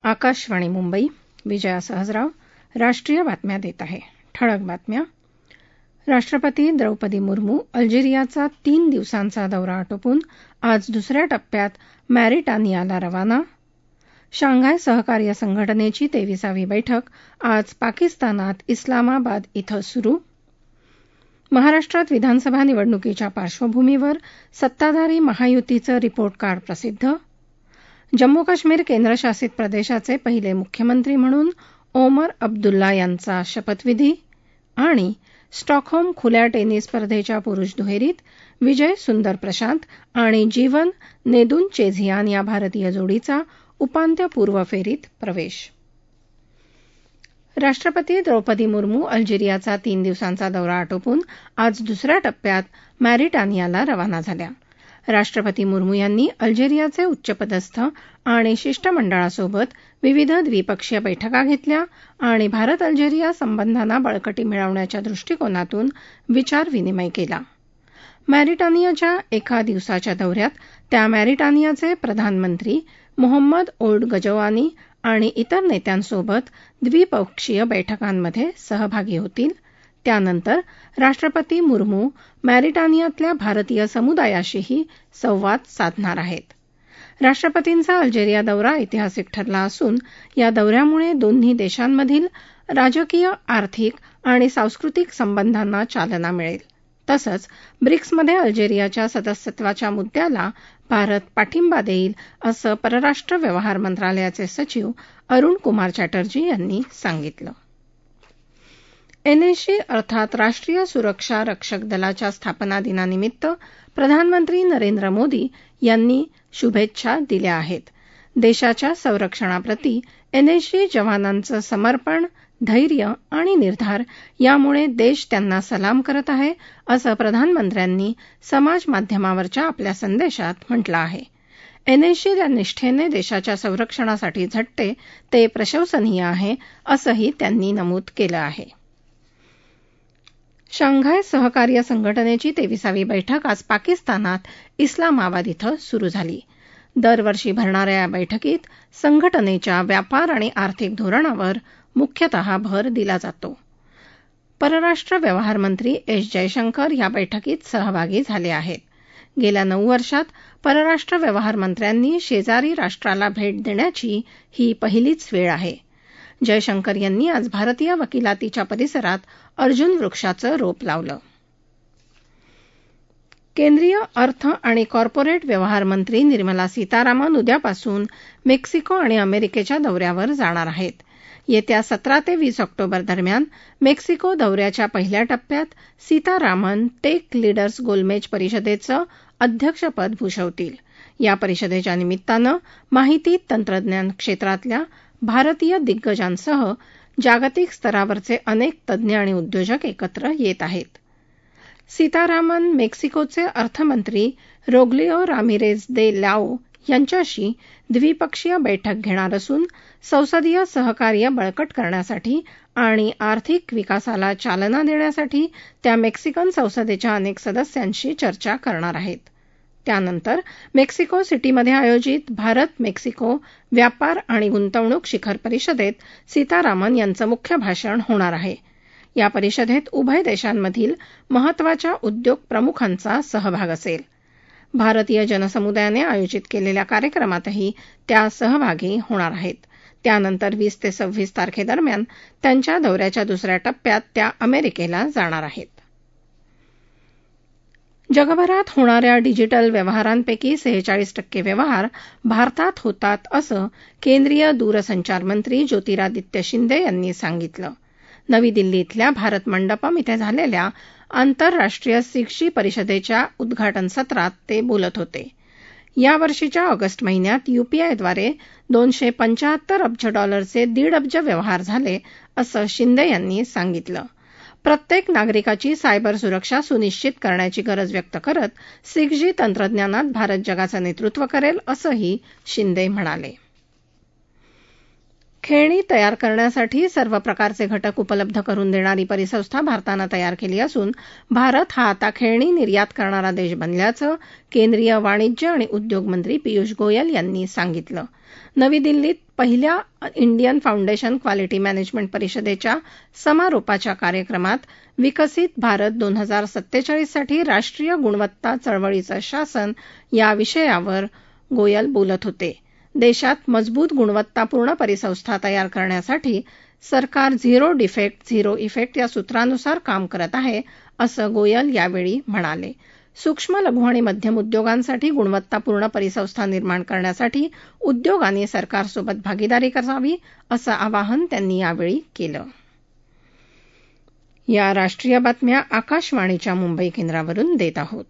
आकाशवाणी मुंबई. विजया सहजराव. राष्ट्रीय बातम्या देत आहे. ठळक बातम्या. राष्ट्रपती द्रौपदी मुर्मू अल्जेरियाचा 3 दिवसांचा दौरा आटोपून आज दुसऱ्या टप्प्यात मॉरिटानियाला रवाना. शांघाय सहकार्य संघटनेची 23वी बैठक आज पाकिस्तानात इस्लामाबाद इथं सुरू. महाराष्ट्रात विधानसभा निवडणुकीच्या पार्श्वभूमीवर सत्ताधारी महायुतीचं रिपोर्ट कार्ड प्रसिद्ध. जम्मू काश्मीर केंद्रशासित प्रदेशाचे पहिले मुख्यमंत्री म्हणून ओमर अब्दुल्ला यांचा शपथविधी. आणि स्टॉकहोम खुल्या टेनिस स्पर्धेच्या पुरुष दुहेरीत विजय सुंदर प्रशांत आणि जीवन नेदुनचेझियान या भारतीय जोडीचा उपांत्यपूर्व फेरीत प्रवेश. राष्ट्रपती द्रौपदी मुर्मू अल्जेरियाचा 3 दिवसांचा दौरा आटोपून आज दुसऱ्या टप्प्यात मॉरिटानियाला रवाना झाल्या. राष्ट्रपती मुर्मू यांनी अल्जेरियाचे उच्चपदस्थ आणि शिष्टमंडळासोबत विविध द्विपक्षीय बैठका घेतल्या आणि भारत अल्जेरिया संबंधांना बळकटी मिळवण्याच्या दृष्टिकोनातून विचारविनिमय केला. मॉरिटानियाच्या एका दिवसाच्या दौऱ्यात त्या मॉरिटानियाचे प्रधानमंत्री मोहम्मद ओल्ड गजवानी आणि इतर नेत्यांसोबत द्विपक्षीय बैठकांमध्ये सहभागी होतील. त्यानंतर राष्ट्रपती मुर्मू मॉरिटानियातल्या भारतीय समुदायाशीही संवाद साधणार आहेत. राष्ट्रपतींचा अल्जेरिया दौरा ऐतिहासिक ठरला असून या दौऱ्यामुळे दोन्ही देशांमधील राजकीय, आर्थिक आणि सांस्कृतिक संबंधांना चालना मिळेल. तसंच ब्रिक्समध्ये अल्जेरियाच्या सदस्यत्वाच्या मुद्द्याला भारत पाठिंबा देईल असं परराष्ट्र व्यवहार मंत्रालयाचे सचिव अरुण कुमार चॅटर्जी यांनी सांगितलं. एनएसजी अर्थात राष्ट्रीय सुरक्षा रक्षक दलाच्या स्थापना दिनानिमित्त प्रधानमंत्री नरेंद्र मोदी यांनी शुभेच्छा दिल्या आहेत. देशाच्या संरक्षणाप्रती एनएसजी जवानांचं समर्पण, धैर्य आणि निर्धार यामुळे देश त्यांना सलाम करत आहे असं प्रधानमंत्र्यांनी समाजमाध्यमावरच्या आपल्या संदेशात म्हटलं आहे. एनएसजी ज्या निष्ठेने देशाच्या संरक्षणासाठी झटते ते प्रशंसनीय आहे असंही त्यांनी नमूद केलं आहे. शांघाय सहकार्य संघटनेची 23वी बैठक आज पाकिस्तानात इस्लामाबाद इथं सुरू झाली. दरवर्षी भरणाऱ्या या बैठकीत संघटनेच्या व्यापार आणि आर्थिक धोरणावर मुख्यतः भर दिला जातो. परराष्ट्र व्यवहार मंत्री एस जयशंकर या बैठकीत सहभागी झाले आहेत. गेल्या 9 वर्षात परराष्ट्र व्यवहार मंत्र्यांनी शेजारी राष्ट्राला भेट देण्याची ही पहिलीच वेळ आहे. जयशंकर यांनी आज भारतीय वकिलातीच्या परिसरात अर्जुन वृक्षाचं रोप लावलं. केंद्रीय अर्थ आणि कॉर्पोरेट व्यवहार मंत्री निर्मला सीतारामन उद्यापासून मेक्सिको आणि अमेरिकेच्या दौऱ्यावर जाणार आहेत. येत्या 17 ते 20 ऑक्टोबर दरम्यान मेक्सिको दौऱ्याच्या पहिल्या टप्प्यात सीतारामन टेक लीडर्स गोलमेज परिषदेचं अध्यक्षपद भूषवतील. या परिषदेच्या निमित्तानं माहिती तंत्रज्ञान क्षेत्रातल्या भारतीय दिग्गजांसह जागतिक स्तरावरचे अनेक तज्ज्ञ आणि उद्योजक एकत्र येत आहेत. सीतारामन मेक्सिकोचे अर्थमंत्री रोग्लिओ रामिरेज दे लाओ यांच्याशी द्विपक्षीय बैठक घेणार असून संसदीय सहकार्य बळकट करण्यासाठी आणि आर्थिक विकासाला चालना देण्यासाठी त्या मेक्सिकन संसदेच्या अनेक सदस्यांशी चर्चा करणार आहेत. त्यानंतर मेक्सिको सिटीमध्ये आयोजित भारत मेक्सिको व्यापार आणि गुंतवणूक शिखर परिषदेत सीतारामन यांचं मुख्य भाषण होणार आहे. या परिषदेत उभय देशांमधील महत्त्वाच्या उद्योग प्रमुखांचा सहभाग असेल. भारतीय जनसमुदायाने आयोजित केलेल्या कार्यक्रमातही त्या सहभागी होणार आहेत. त्यानंतर 20 ते 26 तारखेदरम्यान त्यांच्या दौऱ्याच्या दुसऱ्या टप्प्यात त्या अमेरिकेला जाणार आहेत. जगभरात होणाऱ्या डिजिटल व्यवहारांपैकी 46% व्यवहार भारतात होतात असं केंद्रीय दूरसंचार मंत्री ज्योतिरादित्य शिंदे यांनी सांगितलं. नवी दिल्ली इथल्या भारत मंडपम इथे झालेल्या आंतरराष्ट्रीय 6G परिषदेच्या उद्घाटन सत्रात ते बोलत होते. या वर्षीच्या ऑगस्ट महिन्यात यूपीआयद्वारे $275 अब्ज चे 1.5 अब्ज व्यवहार झाले असं शिंदे यांनी सांगितलं. प्रत्येक नागरिकाची सायबर सुरक्षा सुनिश्चित करण्याची गरज व्यक्त करत 6G तंत्रज्ञानात भारत जगाचं नेतृत्व करेल असंही शिंदे म्हणाले. खेळणी तयार करण्यासाठी सर्व प्रकारचे घटक उपलब्ध करून देणारी परिसंस्था भारतानं तयार केली असून भारत हा आता खेळणी निर्यात करणारा देश बनल्याचं केंद्रीय वाणिज्य आणि उद्योग मंत्री पियुष गोयल यांनी सांगितलं. नवी दिल्लीत पहिल्या इंडियन फाउंडेशन क्वालिटी मॅनेजमेंट परिषदेच्या समारोपाच्या कार्यक्रमात विकसित भारत 2047 साठी राष्ट्रीय गुणवत्ता चळवळीचं शासन या विषयावर गोयल बोलत होते. देशात मजबूत गुणवत्तापूर्ण परिसंस्था तयार करण्यासाठी सरकार झिरो डिफेक्ट झिरो इफेक्ट या सूत्रानुसार काम करत आहे, असं गोयल यावेळी म्हणाले. सूक्ष्म लघु आणि मध्यम उद्योगांसाठी गुणवत्तापूर्ण परिसंस्था निर्माण करण्यासाठी उद्योगांनी सरकारसोबत भागीदारी करावी, असं आवाहन त्यांनी यावेळी केलं. या राष्ट्रीय बातम्या आकाशवाणीच्या मुंबई केंद्रावरून देत आहोत.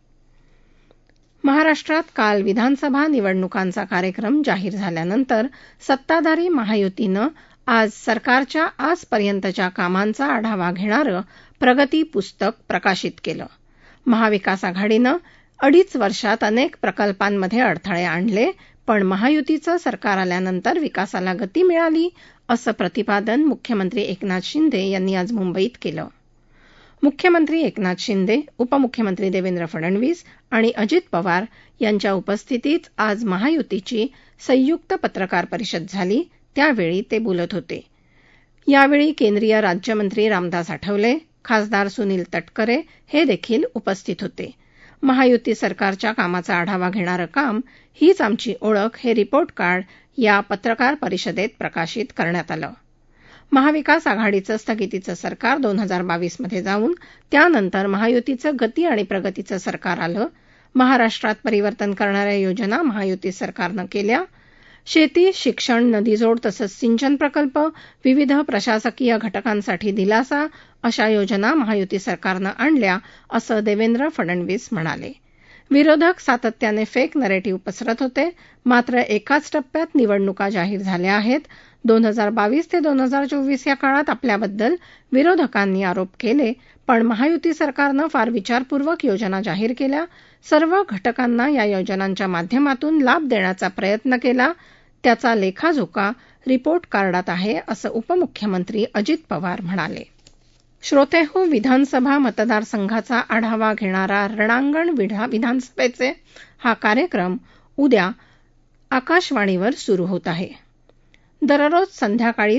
महाराष्ट्रात काल विधानसभा निवडणुकांचा कार्यक्रम जाहीर झाल्यानंतर सत्ताधारी महायुतीनं आज सरकारच्या आजपर्यंतच्या कामांचा आढावा घेणारं प्रगती पुस्तक प्रकाशित केलं. महाविकास आघाडीनं 2.5 वर्षात अनेक प्रकल्पांमध्ये अडथळे आणले, पण महायुतीचं सरकार आल्यानंतर विकासाला गती मिळाली, असं प्रतिपादन मुख्यमंत्री एकनाथ शिंदे यांनी आज मुंबईत केलं. मुख्यमंत्री एकनाथ शिंदे, उपमुख्यमंत्री देवेंद्र फडणवीस आणि अजित पवार यांच्या उपस्थितीत आज महायुतीची संयुक्त पत्रकार परिषद झाली, त्यावेळी ते बोलत होते. यावेळी केंद्रीय राज्यमंत्री रामदास आठवले, खासदार सुनील तटकरे हे देखील उपस्थित होते. महायुती सरकारच्या कामाचा आढावा घेणारं काम, हीच आमची ओळख हे रिपोर्ट कार्ड या पत्रकार परिषदेत प्रकाशित करण्यात आलं. महाविकास आघाडीचं स्थगितीचं सरकार 2022 मध्ये जाऊन त्यानंतर महायुतीचं गती आणि प्रगतीचं सरकार आलं. महाराष्ट्रात परिवर्तन करणाऱ्या योजना महायुती सरकारनं केल्या. शेती, शिक्षण, नदीजोड तसंच सिंचन प्रकल्प, विविध प्रशासकीय घटकांसाठी दिलासा अशा योजना महायुती सरकारनं आणल्या, असं देवेंद्र फडणवीस म्हणाले. विरोधक सातत्याने फेक नरेटिव्ह पसरत होते, मात्र एकाच टप्प्यात निवडणुका जाहीर झाल्या आहेत. 2022 ते 2024 या काळात आपल्याबद्दल विरोधकांनी आरोप केले, पण महायुती सरकारनं फार विचारपूर्वक योजना जाहीर केल्या. सर्व घटकांना या योजनांच्या माध्यमातून लाभ देण्याचा प्रयत्न केला. त्याचा लेखाजोखा रिपोर्ट कार्डात आहे, असं उपमुख्यमंत्री अजित पवार म्हणाले. श्रोतेहो, विधानसभा मतदारसंघाचा आढावा घेणारा रणांगण विधानसभेचे हा कार्यक्रम उद्या आकाशवाणीवर सुरू होत आहे. दररोज संध्याकाळी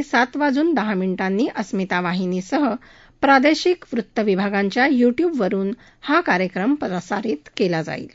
7:10 अस्मिता वाहिनीसह प्रादेशिक वृत्त विभागांच्या यूट्यूबवरून हा कार्यक्रम प्रसारित केला जाईल.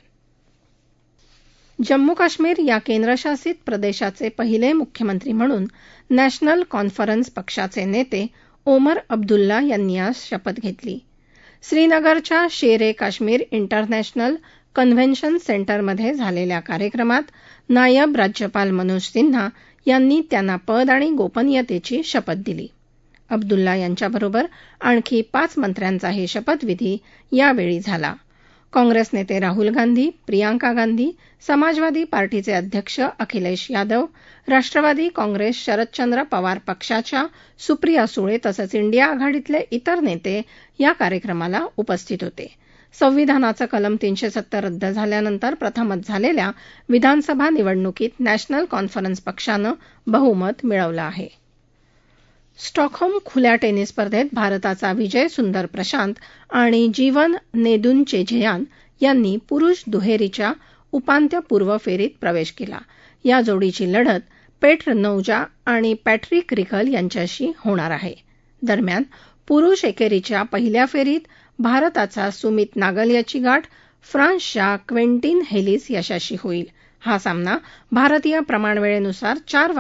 जम्मू काश्मीर या केंद्रशासित प्रदेशाचे पहिले मुख्यमंत्री म्हणून नॅशनल कॉन्फरन्स पक्षाचे नेते ओमर अब्दुल्ला यांनी आज शपथ घेतली. श्रीनगरच्या शेर-ए काश्मीर इंटरनॅशनल कन्व्हेन्शन सेंटरमध्ये झालेल्या कार्यक्रमात नायब राज्यपाल मनोज सिन्हा यांनी त्यांना पद आणि गोपनीयतेची शपथ दिली. अब्दुल्ला यांच्याबरोबर आणखी 5 मंत्र्यांचाही शपथविधी यावेळी झाला. काँग्रेस नेते राहुल गांधी, प्रियांका गांधी, समाजवादी पार्टीचे अध्यक्ष अखिलेश यादव, राष्ट्रवादी काँग्रेस शरदचंद्र पवार पक्षाच्या सुप्रिया सुळे तसंच इंडिया आघाडीतले इतर नेते या कार्यक्रमाला उपस्थित होते. संविधानाचं कलम 370 रद्द झाल्यानंतर प्रथमच झालेल्या विधानसभा निवडणुकीत नॅशनल कॉन्फरन्स पक्षानं बहुमत मिळवलं आहे. स्टॉकहोम खुल्या टेनिस स्पर्धेत भारताचा विजय सुंदर प्रशांत आणि जीवन नेदुनचेझियान यांनी पुरुष दुहेरीच्या उपांत्यपूर्व फेरीत प्रवेश केला. या जोडीची लढत पेट्र नौजा आणि पॅट्रिक रिकल यांच्याशी होणार आहे. दरम्यान पुरुष एकेरीच्या पहिल्या फेरीत भारताचा सुमित नागल याची गाठ फ्रान्सच्या क्वेंटिन हेलिस याच्याशी होईल. हा सामना भारतीय प्रमाणवेळेनुसार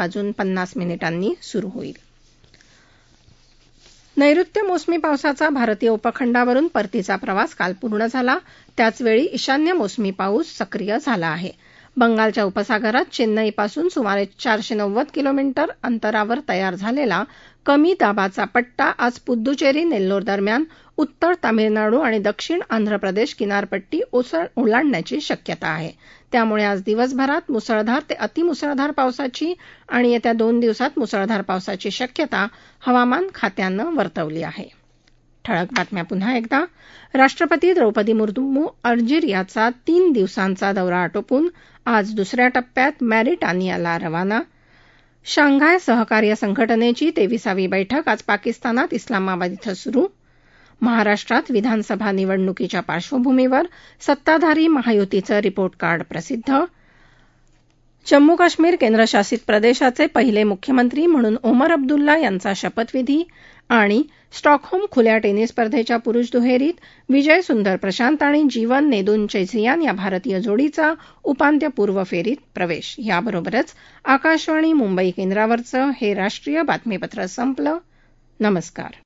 4:50 सुरू होईल. नैऋत्य मोसमी पावसाचा भारतीय उपखंडावरून परतीचा प्रवास काल पूर्ण झाला. त्याचवेळी ईशान्य मोसमी पाऊस सक्रिय झाला आहे. बंगालच्या उपसागरात चेन्नईपासून सुमारे 490 किलोमीटर अंतरावर तयार झालेला कमी दाबाचा पट्टा आज पुद्दुचेरी नेल्लोर दरम्यान उत्तर तामिळनाडू आणि दक्षिण आंध्र प्रदेश किनारपट्टी ओलांडण्याची शक्यता आहे. त्यामुळे आज दिवसभरात मुसळधार ते अतिमुसळधार पावसाची आणि येत्या 2 दिवसात मुसळधार पावसाची शक्यता हवामान खात्यानं वर्तवली आहे. ठळक बातम्या पुन्हा एकदा. राष्ट्रपती द्रौपदी मुर्मू अल्जेरियाचा 3 दिवसांचा दौरा आटोपून आज दुसऱ्या टप्प्यात मॅरिटानियाला रवाना. शांघाय सहकार्य संघटनेची 23वी बैठक आज पाकिस्तानात इस्लामाबाद इथं सुरू. महाराष्ट्रात विधानसभा निवडणुकीच्या पार्श्वभूमीवर सत्ताधारी महायुतीचं रिपोर्ट कार्ड प्रसिद्ध. जम्मू काश्मीर केंद्रशासित प्रदेशाचे पहिले मुख्यमंत्री म्हणून ओमर अब्दुल्ला यांचा शपथविधी आणि स्टॉकहोम खुल्या टेनिस स्पर्धेच्या पुरुष दुहेरीत विजय सुंदर प्रशांत आणि जीवन नेदुनचेझियान या भारतीय जोडीचा उपांत्यपूर्व फेरीत प्रवेश. याबरोबरच आकाशवाणी मुंबई केंद्रावरचं हे राष्ट्रीय बातमीपत्र संपलं. नमस्कार.